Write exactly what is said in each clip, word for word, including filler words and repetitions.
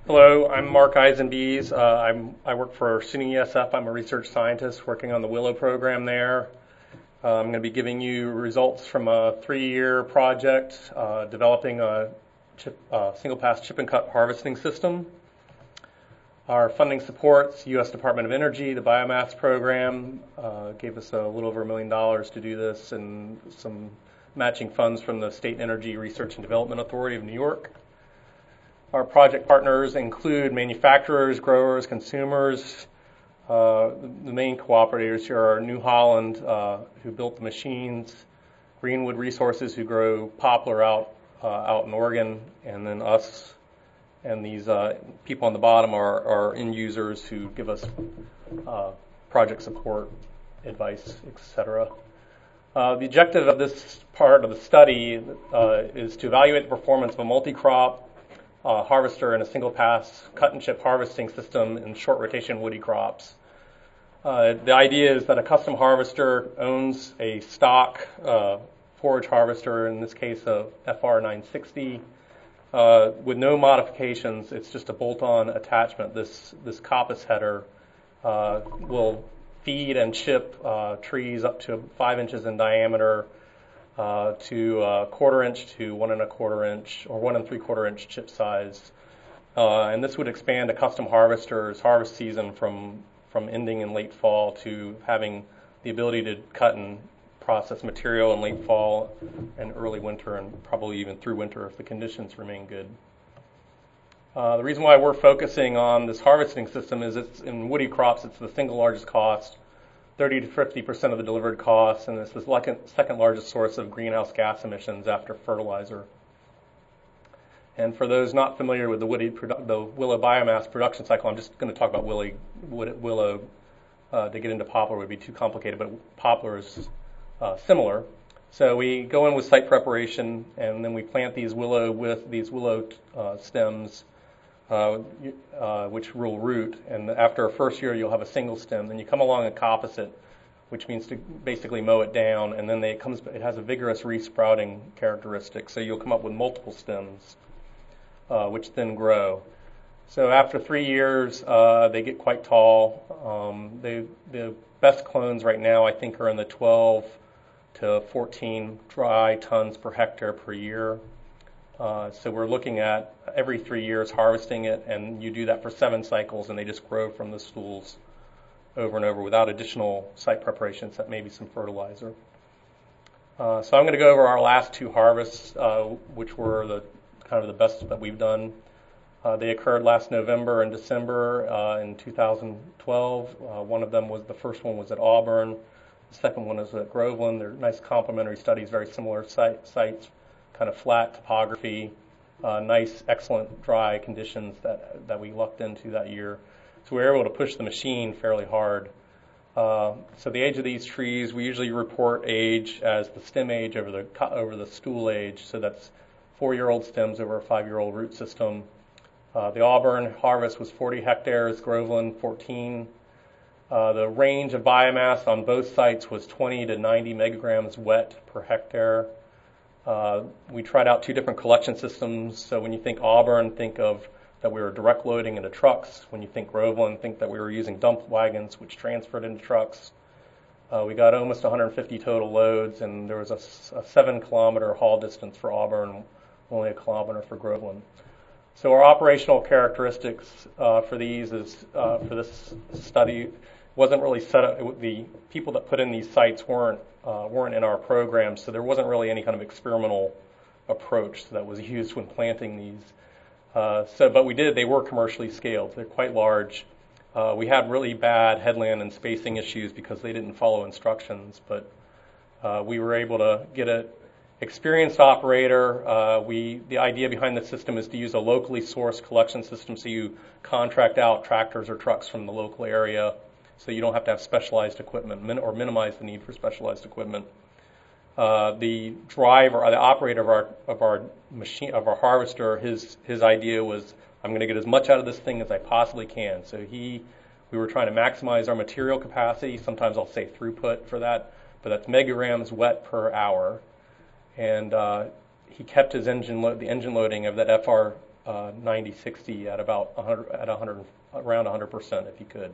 Hello, I'm Mark Eisenbees. Uh, I'm, I work for S U N Y E S F. I'm a research scientist working on the Willow program there. Uh, I'm going to be giving you results from a three-year project uh, developing a chip, uh, single-pass chip and cut harvesting system. Our funding supports U S Department of Energy, the biomass program, uh, gave us a little over a million dollars to do this, and some matching funds from the State Energy Research and Development Authority of New York. Our project partners include manufacturers, growers, consumers. Uh, the main cooperators here are New Holland, uh, who built the machines, Greenwood Resources, who grow poplar out uh, out in Oregon, and then us. And these uh, people on the bottom are, are end users who give us uh, project support, advice, et cetera. Uh, the objective of this part of the study uh, is to evaluate the performance of a multi-crop Uh, harvester and a single-pass cut-and-chip harvesting system in short rotation woody crops. Uh, the idea is that a custom harvester owns a stock uh, forage harvester, in this case a F R nine sixty, uh, with no modifications. It's just a bolt-on attachment. This this coppice header uh, will feed and chip uh, trees up to five inches in diameter, Uh, to a quarter inch to one and a quarter inch or one and three quarter inch chip size. Uh, and this would expand a custom harvester's harvest season from, from ending in late fall to having the ability to cut and process material in late fall and early winter, and probably even through winter if the conditions remain good. Uh, the reason why we're focusing on this harvesting system is it's in woody crops, it's the single largest cost, thirty to fifty percent of the delivered costs, and it's the second largest source of greenhouse gas emissions after fertilizer. And for those not familiar with the, woody produ- the willow biomass production cycle, I'm just going to talk about willow. willow uh, to get into poplar would be too complicated, but poplar is uh, similar. So we go in with site preparation, and then we plant these willow with these willow uh, stems, Uh, uh, which will root, and after a first year you'll have a single stem. Then you come along and coppice it, which means to basically mow it down, and then they, it comes. It has a vigorous resprouting characteristic, so you'll come up with multiple stems, uh, which then grow. So after three years, uh, they get quite tall. Um, they, the best clones right now, I think, are in the twelve to fourteen dry tons per hectare per year. Uh, so we're looking at every three years harvesting it, and you do that for seven cycles, and they just grow from the stools over and over without additional site preparation, except maybe some fertilizer. Uh, so I'm going to go over our last two harvests, uh, which were the kind of the best that we've done. Uh, they occurred last November and December uh, in two thousand twelve. Uh, one of them was, the first one was at Auburn. The second one is at Groveland. They're nice complementary studies, very similar site, sites. Kind of flat topography, uh, nice, excellent dry conditions that that we lucked into that year. So we were able to push the machine fairly hard. Uh, so the age of these trees, we usually report age as the stem age over the over the stool age. So that's four-year-old stems over a five-year-old root system. Uh, the Auburn harvest was forty hectares, Groveland fourteen. Uh, the range of biomass on both sites was twenty to ninety megagrams wet per hectare. Uh, we tried out two different collection systems. So when you think Auburn, think of that we were direct loading into trucks. When you think Groveland, think that we were using dump wagons, which transferred into trucks. Uh, we got almost one hundred fifty total loads, and there was a, a seven kilometer haul distance for Auburn, only a kilometer for Groveland. So our operational characteristics uh, for these is, uh, for this study, wasn't really set up. It, the people that put in these sites weren't uh, weren't in our program, so there wasn't really any kind of experimental approach that was used when planting these. Uh, so, but we did. They were commercially scaled. They're quite large. Uh, we had really bad headland and spacing issues because they didn't follow instructions, but uh, we were able to get an experienced operator. Uh, we the idea behind the system is to use a locally sourced collection system, so you contract out tractors or trucks from the local area, so you don't have to have specialized equipment min- or minimize the need for specialized equipment. Uh, the driver, or the operator of our of our machine of our harvester, his his idea was, I'm going to get as much out of this thing as I possibly can. So he, we were trying to maximize our material capacity. Sometimes I'll say throughput for that, but that's megagrams wet per hour. And uh, he kept his engine lo- the engine loading of that F R uh, ninety sixty at about one hundred, at one hundred, around one hundred percent if you could.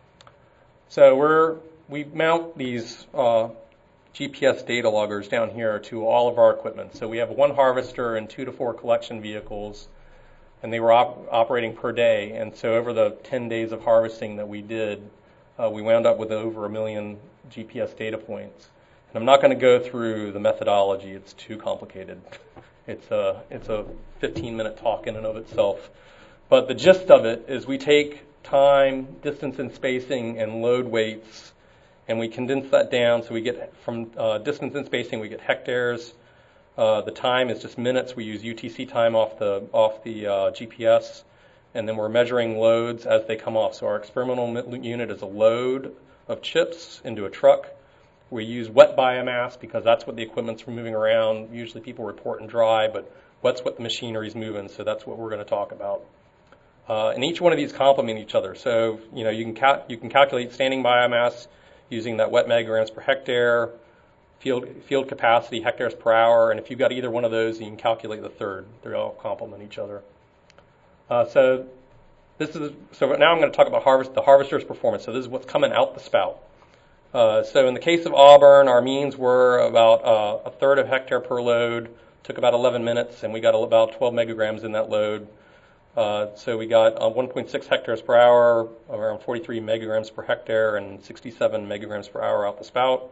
So we're we mount these uh, G P S data loggers down here to all of our equipment. So we have one harvester and two to four collection vehicles, and they were op- operating per day. And so over the ten days of harvesting that we did, uh, we wound up with over a million G P S data points. And I'm not going to go through the methodology; it's too complicated. It's a it's a fifteen minute talk in and of itself. But the gist of it is we take time, distance and spacing, and load weights, and we condense that down. So we get from uh, distance and spacing, we get hectares. Uh, the time is just minutes. We use U T C time off the off the uh, G P S, and then we're measuring loads as they come off. So our experimental unit is a load of chips into a truck. We use wet biomass because that's what the equipment's moving around. Usually people report in dry, but wet's what the machinery's moving, so that's what we're going to talk about. Uh, and each one of these complement each other. So, you know, you can cal- you can calculate standing biomass using that wet megagrams per hectare, field field capacity hectares per hour, and if you've got either one of those, you can calculate the third. They all complement each other. Uh, so this is so now I'm going to talk about harvest the harvester's performance. So this is what's coming out the spout. Uh, so in the case of Auburn, our means were about uh, a third of hectare per load. Took about eleven minutes, and we got about twelve megagrams in that load. Uh, so we got uh, one point six hectares per hour, around forty-three megagrams per hectare, and sixty-seven megagrams per hour out the spout.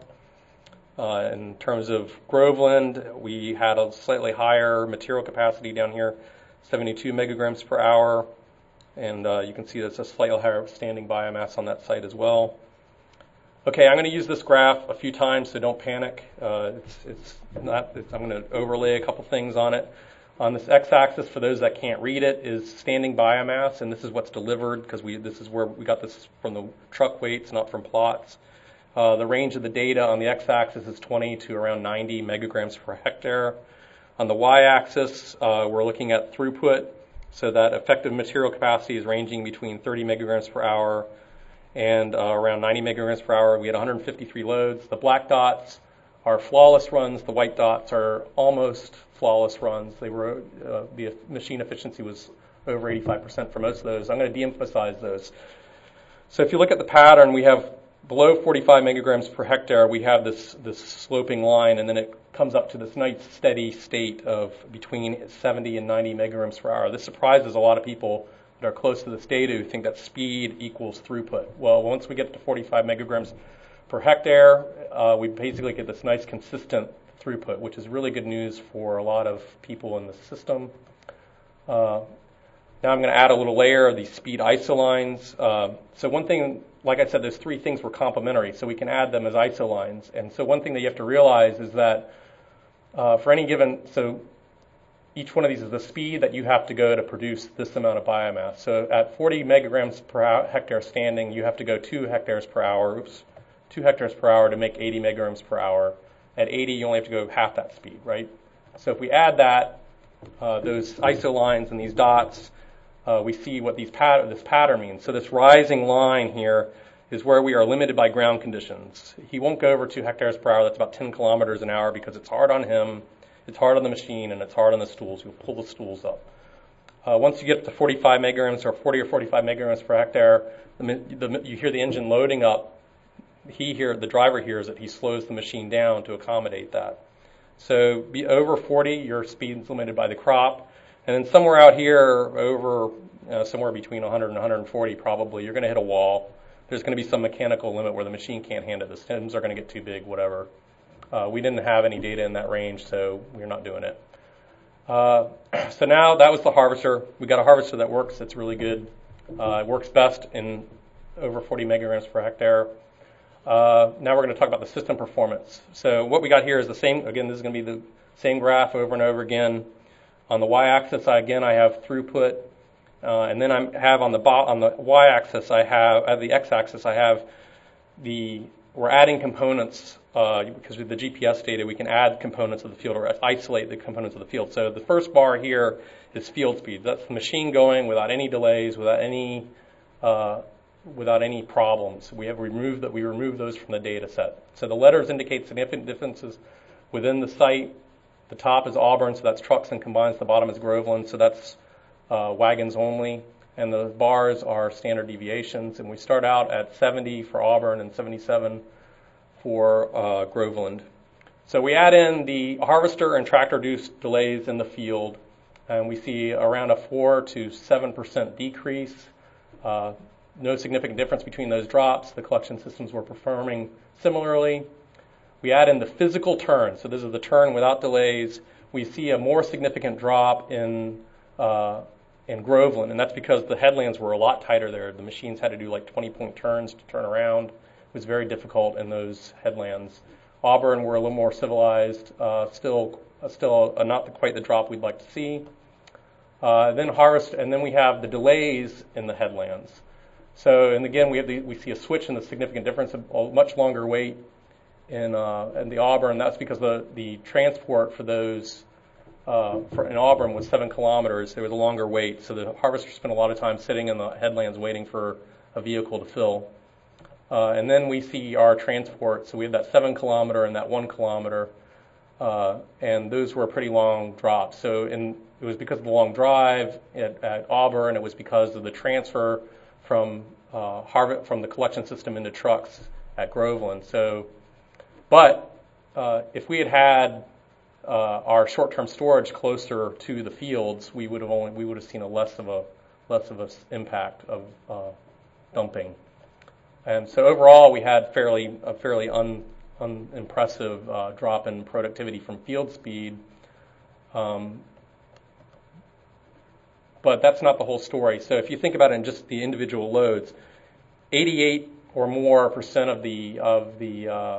Uh, in terms of Groveland, we had a slightly higher material capacity down here, seventy-two megagrams per hour, and uh, you can see there's a slightly higher standing biomass on that site as well. Okay, I'm going to use this graph a few times, so don't panic. Uh, it's, it's not. It's, I'm going to overlay a couple things on it. On this x-axis, for those that can't read it, is standing biomass, and this is what's delivered because we this is where we got this from the truck weights, not from plots. Uh, the range of the data on the x-axis is twenty to around ninety megagrams per hectare. On the y-axis, uh, we're looking at throughput, so that effective material capacity is ranging between thirty megagrams per hour and uh, around ninety megagrams per hour. We had one hundred fifty-three loads. The black dots are flawless runs. The white dots are almost flawless runs. They were uh, the machine efficiency was over eighty-five percent for most of those. I'm going to de-emphasize those. So if you look at the pattern, we have below forty-five megagrams per hectare, we have this this sloping line, and then it comes up to this nice steady state of between seventy and ninety megagrams per hour. This surprises a lot of people that are close to this data who think that speed equals throughput. Well, once we get to forty-five megagrams per hectare, uh, we basically get this nice consistent throughput, which is really good news for a lot of people in the system. Uh, now I'm going to add a little layer of these speed isolines. Uh, so one thing, like I said, those three things were complementary, so we can add them as isolines. And so one thing that you have to realize is that uh, for any given, so each one of these is the speed that you have to go to produce this amount of biomass. So at forty megagrams per hour, hectare standing, you have to go two hectares per hour, oops, two hectares per hour to make eighty megagrams per hour. At eighty, you only have to go half that speed, right? So if we add that, uh, those isolines and these dots, uh, we see what these pat- this pattern means. So this rising line here is where we are limited by ground conditions. He won't go over two hectares per hour. That's about ten kilometers an hour because it's hard on him, it's hard on the machine, and it's hard on the stools. You'll pull the stools up. Uh, once you get up to forty-five megagrams or forty or forty-five megagrams per hectare, the, the, you hear the engine loading up. He here, the driver hears it. He slows the machine down to accommodate that. So be over forty, your speed is limited by the crop. And then somewhere out here, over uh, somewhere between one hundred and one hundred forty probably, you're going to hit a wall. There's going to be some mechanical limit where the machine can't handle it. The stems are going to get too big, whatever. Uh, we didn't have any data in that range, so we're not doing it. Uh, so now that was the harvester. We got a harvester that works. It's really good. Uh, it works best in over forty megagrams per hectare. Uh, now we're going to talk about the system performance. So what we got here is the same. Again, this is going to be the same graph over and over again. On the y-axis, I, again, I have throughput, uh, and then I have on the bo- on the y-axis, I have at the x-axis, I have the we're adding components uh, because with the G P S data, we can add components of the field or isolate the components of the field. So the first bar here is field speed. That's the machine going without any delays, without any uh, without any problems. We have removed that. We remove those from the data set. So the letters indicate significant differences within the site. The top is Auburn, so that's trucks and combines. The bottom is Groveland, so that's uh, wagons only, and the bars are standard deviations. And we start out at seventy for Auburn and seventy-seven for uh, Groveland. So we add in the harvester and tractor-induced delays in the field, and we see around a four to seven percent decrease. Uh, no significant difference between those drops. The collection systems were performing similarly. We add in the physical turn. So this is the turn without delays. We see a more significant drop in uh, in Groveland, and that's because the headlands were a lot tighter there. The machines had to do like twenty-point turns to turn around. It was very difficult in those headlands. Auburn were a little more civilized, uh, still uh, still uh, not the, quite the drop we'd like to see. Uh, then harvest, and then we have the delays in the headlands. So, and again, we have the, we see a switch in the significant difference of a much longer wait in uh, in the Auburn. That's because the the transport for those uh, for in Auburn was seven kilometers. There was a longer wait, so the harvester spent a lot of time sitting in the headlands waiting for a vehicle to fill. Uh, and then we see our transport. So we have that seven kilometer and that one kilometer, uh, and those were pretty long drops. So in, it was because of the long drive at, at Auburn. It was because of the transfer from uh, harvest from the collection system into trucks at Groveland. So, but uh, if we had had uh, our short-term storage closer to the fields, we would have only we would have seen a less of a less of a impact of uh, dumping. And so overall, we had fairly a fairly un, unimpressive uh, drop in productivity from field speed. Um, but that's not the whole story. So if you think about it in just the individual loads, eighty-eight or more percent of the of the uh,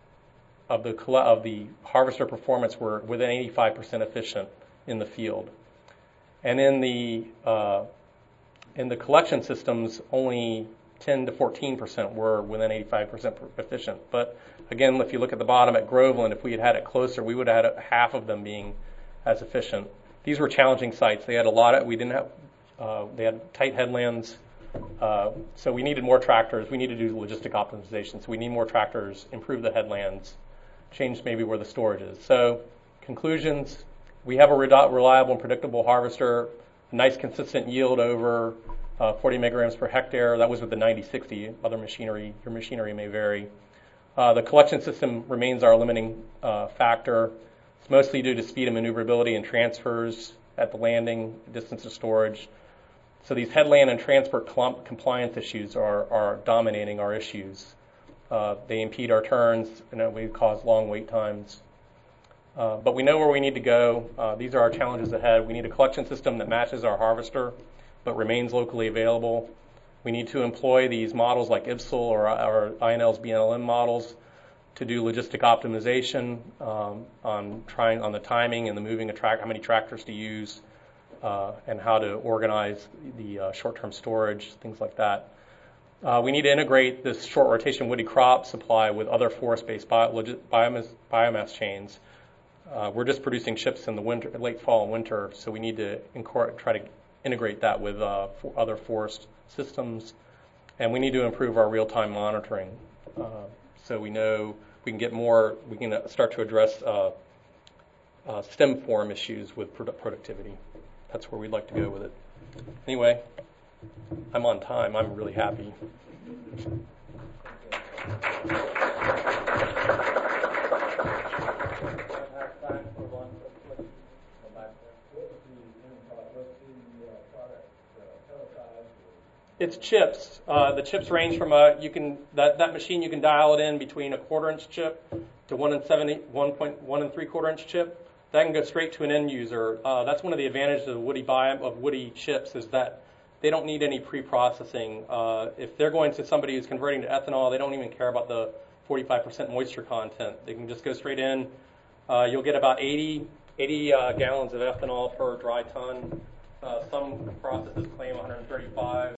of the of the harvester performance were within eighty-five percent efficient in the field, and in the uh, in the collection systems, only ten to fourteen percent were within eighty-five percent efficient. But again, if you look at the bottom at Groveland, if we had had it closer, we would have had half of them being as efficient. These were challenging sites. They had a lot of, we didn't have, uh, they had tight headlands. Uh, so we needed more tractors. We needed to do logistic optimization. So we need more tractors, improve the headlands, change maybe where the storage is. So conclusions, we have a reliable and predictable harvester, nice consistent yield over Uh, forty megagrams per hectare. That was with the ninety sixty. Other machinery, your machinery may vary. Uh, the collection system remains our limiting uh, factor. It's mostly due to speed and maneuverability and transfers at the landing, distance of storage. So these headland and transport clump compliance issues are, are dominating our issues. Uh, they impede our turns, and we cause long wait times. Uh, but we know where we need to go. Uh, these are our challenges ahead. We need a collection system that matches our harvester, but remains locally available. We need to employ these models like I B S L or, or I N L's B N L M models to do logistic optimization um, on trying on the timing and the moving of track, how many tractors to use, uh, and how to organize the uh, short-term storage, things like that. Uh, we need to integrate this short rotation woody crop supply with other forest-based bio, biomass, biomass chains. Uh, we're just producing chips in the winter, late fall and winter, so we need to incorporate, try to integrate that with uh, for other forest systems, and we need to improve our real-time monitoring uh, so we know we can get more, we can start to address uh, uh, stem form issues with produ- productivity. That's where we'd like to go with it. Anyway, I'm on time. I'm really happy. It's chips. Uh, the chips range from a you can that, that machine you can dial it in between a quarter inch chip to one and seventy one point one and three quarter inch chip. That can go straight to an end user. Uh, that's one of the advantages of woody bio, of woody chips is that they don't need any pre-processing. Uh, if they're going to somebody who's converting to ethanol, they don't even care about the forty-five percent moisture content. They can just go straight in. Uh, you'll get about eighty, eighty uh, gallons of ethanol per dry ton. Uh, some processes claim one hundred thirty-five.